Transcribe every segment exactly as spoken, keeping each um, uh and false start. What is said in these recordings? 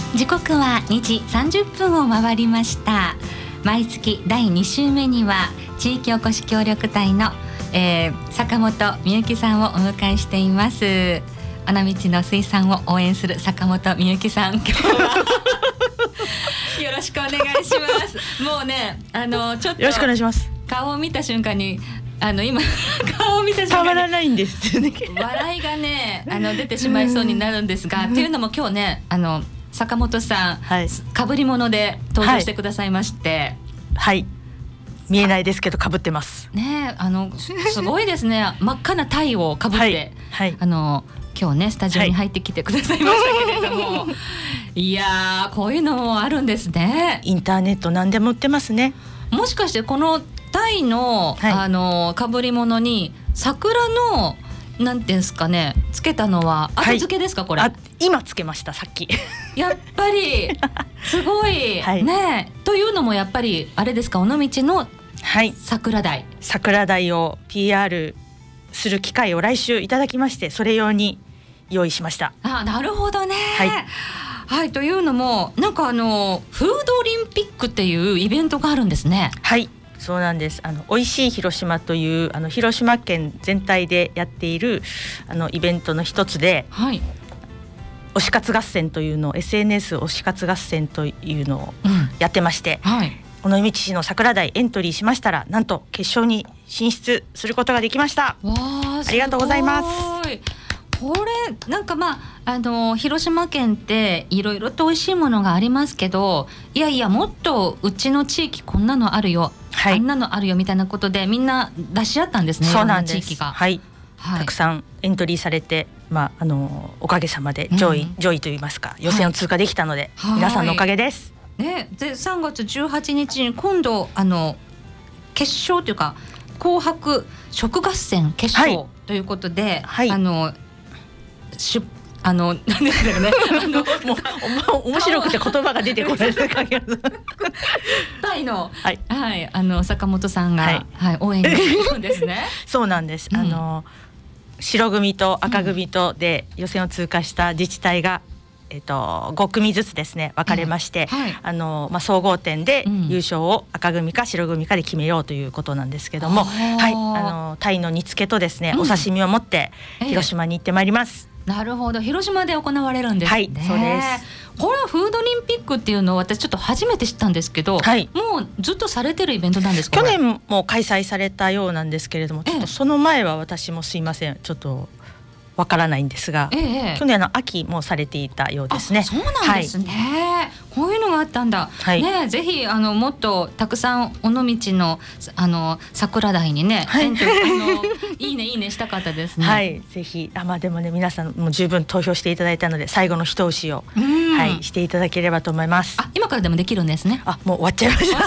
時刻はにじさんじゅっぷんを回りました。毎月だいに週目には地域おこし協力隊の、えー、坂本美幸さんをお迎えしています。尾道の水産を応援する坂本美幸さん、今日はよろしくお願いします。もうね、あのちょっとよろしくお願いします。 顔を見た瞬間にあの今顔を見た瞬間に変わらないんですよね。 笑いがねあの出てしまいそうになるんですが、っていうのも今日ねあの坂本さん、はい、被り物で登場してくださいまして、 はい、はい、見えないですけど被ってますね。あのすごいですね真っ赤なタイを被って、はいはい、あの今日ねスタジオに入ってきてくださいましたけれども、はい、いやーこういうのもあるんですね。 インターネット何でも売ってますね。 もしかしてこのタイの、はい、あの被り物に桜のなんていうんですかね、つけたのは後付けですか、はい、これ。 あ、今つけました、さっき。 やっぱりすごい、はい、ね。というのもやっぱりあれですか、尾道の桜鯛、はい、 桜鯛を ピーアール する機会を来週いただきまして、それ用に用意しました。 あ、なるほどね。はい、はい、というのもなんかあのフードオリンピックっていうイベントがあるんですね。 はい、そうなんです。あのおいしい広島というあの広島県全体でやっているあのイベントの一つで、はい、推し活合戦というのを エスエヌエス 推し活合戦というのをやってまして、うん、はい、尾道市の桜鯛エントリーしましたら、なんと決勝に進出することができました。 わー、 ありがとうございます。 これなんかまああの広島県っていろいろと美味しいものがありますけど、いやいやもっとうちの地域こんなのあるよ、はい、あんなのあるよみたいなことでみんな出し合ったんですね。 そうなんです。 いろんな地域が、 はいはい、たくさんエントリーされて、まあ、あのおかげさまで上位、うん、上位といいますか予選を通過できたので、はい、皆さんのおかげです。 ね、でさんがつじゅうはちにちに今度あの決勝というか紅白食合戦決勝ということで、はい、あのしあの何ですかねあのもう面白くて言葉が出てこないタイの、はいはい、あの坂本さんが、はいはい、応援に行くんですね。 そうなんです、うん、あの白組と赤組とで予選を通過した自治体が、えっと、ご組ずつですね分かれまして、うんはい、あのまあ、総合点で優勝を赤組か白組かで決めようということなんですけども、うん、はい、あのタイの煮付けとですね、うん、お刺身を持って広島に行ってまいります。 ええ、なるほど、広島で行われるんですね。 はい、そうです。 このフードオリンピックっていうのを私ちょっと初めて知ったんですけど、はい、もうずっとされてるイベントなんですか？ 去年も開催されたようなんですけれども、ちょっとその前は私もすいません、ちょっとわからないんですが、ええ、去年の秋もされていたようですね。 そうなんですね、はい、こういうのがあったんだ、はい、ね、ぜひあのもっとたくさん尾道のあの桜鯛にね、はい、あのいいねいいねしたかったですね。 はい、ぜひあ、まあ、でもね皆さんも十分投票していただいたので最後の一押しを、はい、していただければと思います。 あ、今からでもできるんですね。 あ、もう終わっちゃいました。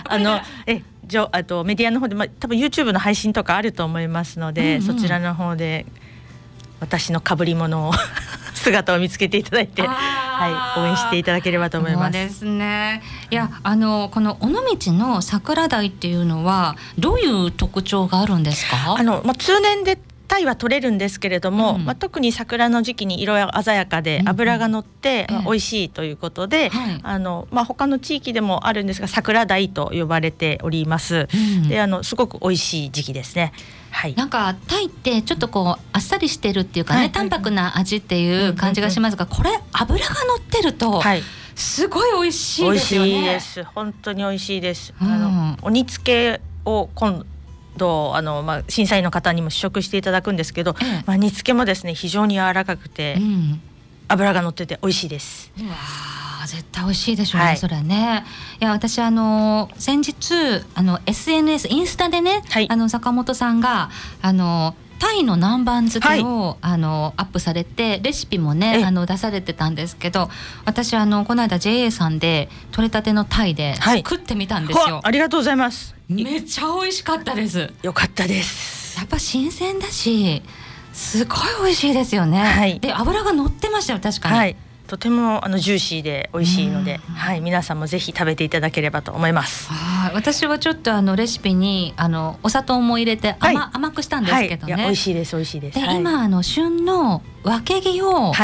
あのえじゃあとメディアの方で、まあ、多分 YouTube の配信とかあると思いますので、うんうん、そちらの方で私の被り物を姿を見つけていただいて、はい、応援していただければと思います。 そうですね。いや、あのこの尾道の桜鯛っていうのはどういう特徴があるんですか？ あの、まあ、通年でタイは取れるんですけれども、うん、まあ、特に桜の時期に色鮮やかで脂が乗って、うん、まあ、美味しいということで、ええ、あのまあ、他の地域でもあるんですが桜鯛と呼ばれております、うん、であのすごく美味しい時期ですね。はい、 なんかタイってちょっとこうあっさりしてるっていうかね、はい、淡白な味っていう感じがしますが、これ脂が乗ってるとすごい美味しいですよね。 美味しいです、本当に美味しいです、うん、あのお煮付けを今度あの、まあ、審査員の方にも試食していただくんですけど、ええ、まあ、煮付けもですね非常に柔らかくて、うん、脂が乗ってて美味しいです。 うわ絶対美味しいでしょうね、はい、それはね。いや私あの先日あの エスエヌエス インスタでね、はい、あの坂本さんがあのタイの南蛮漬けを、はい、あのアップされてレシピもねあの出されてたんですけど、私あのこの間 ジェーエー さんで取れたてのタイで作ってみたんですよ、はい、 ありがとうございます。 めっちゃ美味しかったです。 よかったです。 やっぱ新鮮だしすごい美味しいですよね、はい、で脂が乗ってましたよ確かに、はい、 とてもあのジューシーで美味しいので、はい、皆さんもぜひ食べていただければと思います。 はい、私はちょっとあのレシピにあのお砂糖も入れて 甘,、はい、甘くしたんですけどね、 はい、いや美味しいです美味しいです。 で、 はい、 今あの旬のわけぎを、はい、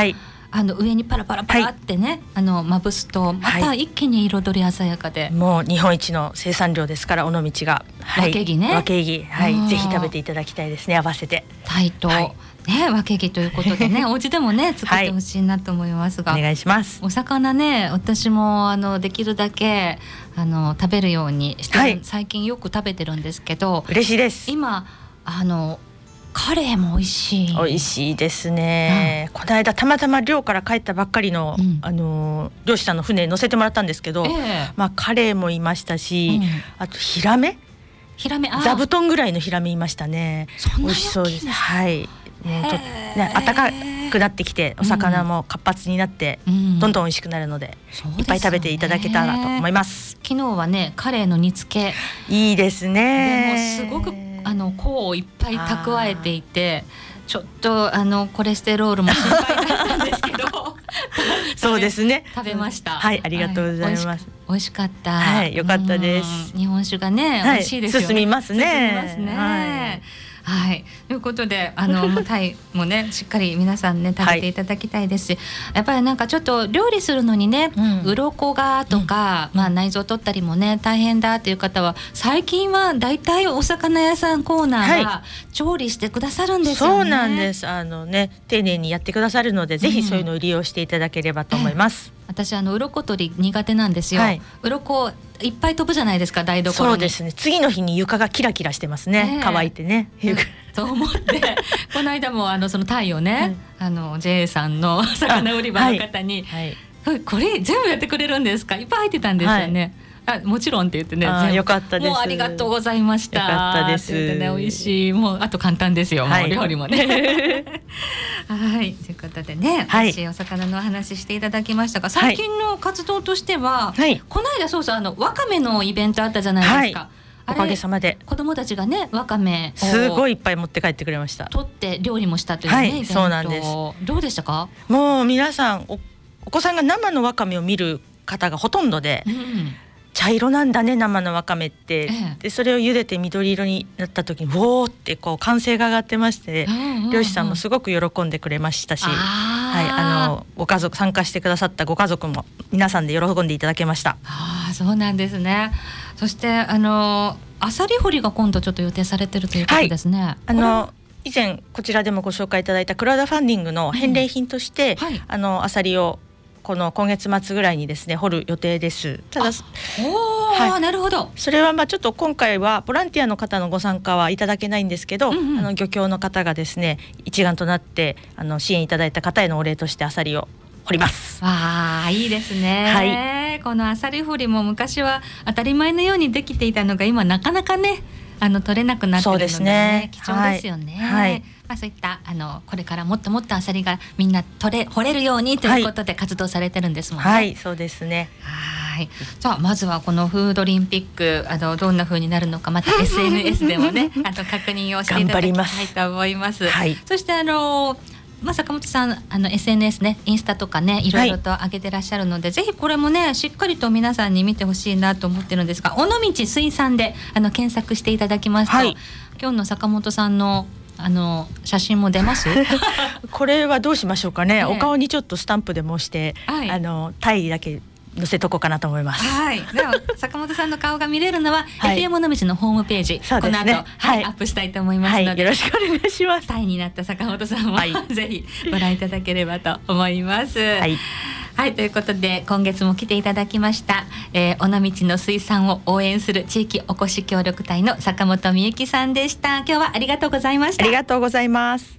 あの上にパラパラパラってね、はい、あのまぶすとまた一気に彩り鮮やかで、はい、 もう日本一の生産量ですから尾道が、 はい、わけぎね、 わけぎ、はい、ぜひ食べていただきたいですね。合わせてタイと、はいね、わけぎということでねお家でもね作ってほしいなと思いますが、 はい、お願いします。 お魚ね私もあのできるだけあの食べるようにして、はい、最近よく食べてるんですけど嬉しいです。 今あのカレーも美味しい美味しいですね、うん、この間たまたま漁から帰ったばっかりの、うん、あの漁師さんの船に乗せてもらったんですけど、えーまあ、カレーもいましたし、うん、あとヒラメヒラメ座布団ぐらいのヒラメいましたね。 そんな美味しそうです。はいもうと、ね、暖かくなってきてお魚も活発になって、うん、どんどん美味しくなるので、うん、いっぱい食べていただけたらと思います。 昨日はねカレーの煮付けいいですね。 でもすごくあの香をいっぱい蓄えていてちょっとあのコレステロールも心配だったんですけどそうですね食べました。 はいありがとうございます、はい、 美味しかった、 はい、よかったです。 日本酒がね、はい、美味しいですよね。 進みますね。 進みますね、はいはい、ということであのタイもねしっかり皆さんね食べていただきたいですし、はい、やっぱりなんかちょっと料理するのにね、うん、鱗がとか、うんまあ、内臓取ったりもね大変だという方は最近はだいたいお魚屋さんコーナーが調理してくださるんですよね、 はい、そうなんです。あのね丁寧にやってくださるので、うん、ぜひそういうのを利用していただければと思います、 えー、私あの鱗取り苦手なんですよ、はい、鱗いっぱい飛ぶじゃないですか台所に。 そうですね。次の日に床がキラキラしてますね、えー、乾いてね、うん、 と思ってこの間もあのそのタイをね、はい、あの ジェイ さんの魚売り場の方に、はいはい、これ全部やってくれるんですか、いっぱい入ってたんですよね、はい、あもちろんって言ってねあよかったです。 もうありがとうございました。 よかったです。 って言ってね美味しいもうあと簡単ですよ、はい、もう料理もねはいということでね、はい、美味しいお魚のお話していただきましたが、最近の活動としては、はい、この間そうそうあのわかめのイベントあったじゃないですか、はいおかげさまで子供たちがねわかめすごいいっぱい持って帰ってくれました。 取って料理もしたというね、はい、イベントそうなんです。 どうでしたか。 もう皆さん お, お子さんが生のわかめを見る方がほとんどで、うん、茶色なんだね生のわかめって、ええ、でそれを茹でて緑色になった時にウォーってこう歓声が上がってまして、うんうんうん、漁師さんもすごく喜んでくれましたし、はい、あのご家族参加してくださったご家族も皆さんで喜んでいただけました。 あそうなんですね。そしてあのアサリ掘りが今度ちょっと予定されてるということですね、はい、 あの以前こちらでもご紹介いただいたクラウドファンディングの返礼品として、うんはい、あのアサリをこの今月末ぐらいにですね掘る予定です。ただお、はい、なるほど。 それはまあちょっと今回はボランティアの方のご参加はいただけないんですけど、うんうん、あの漁協の方がですね一丸となってあの支援いただいた方へのお礼としてアサリを掘ります。 あーいいですね、はい、このアサリ掘りも昔は当たり前のようにできていたのが今なかなかねあの取れなくなっているので、ね、そうですね、貴重ですよね、はいはいまあ、そういったあのこれからもっともっとアサリがみんな取れ掘れるようにということで活動されてるんですもんね。 はい、はい、そうですね。 はい、じゃあまずはこのフードリンピックあのどんな風になるのかまた エスエヌエス でもねあと確認をしていただきたいと思います。はい、そしてあのまあ、坂本さんあの エスエヌエス ねインスタとかねいろいろと上げてらっしゃるので、はい、ぜひこれもねしっかりと皆さんに見てほしいなと思ってるんですが尾道水産であの検索していただきますと、はい、今日の坂本さんのあの写真も出ますこれはどうしましょうかね、ねお顔にちょっとスタンプでもして、はい、あのタイだけ載せとこうかなと思います。 はい。では坂本さんの顔が見れるのは、はい、エフエム 尾道のホームページ、 そうですね、 この後、はいはい、アップしたいと思いますので、 はい、よろしくお願いします。 タイになった坂本さんも、はい、ぜひご覧いただければと思います。はい。はい、ということで今月も来ていただきました、えー、尾道の水産を応援する地域おこし協力隊の坂本美幸さんでした。今日はありがとうございました。 ありがとうございます。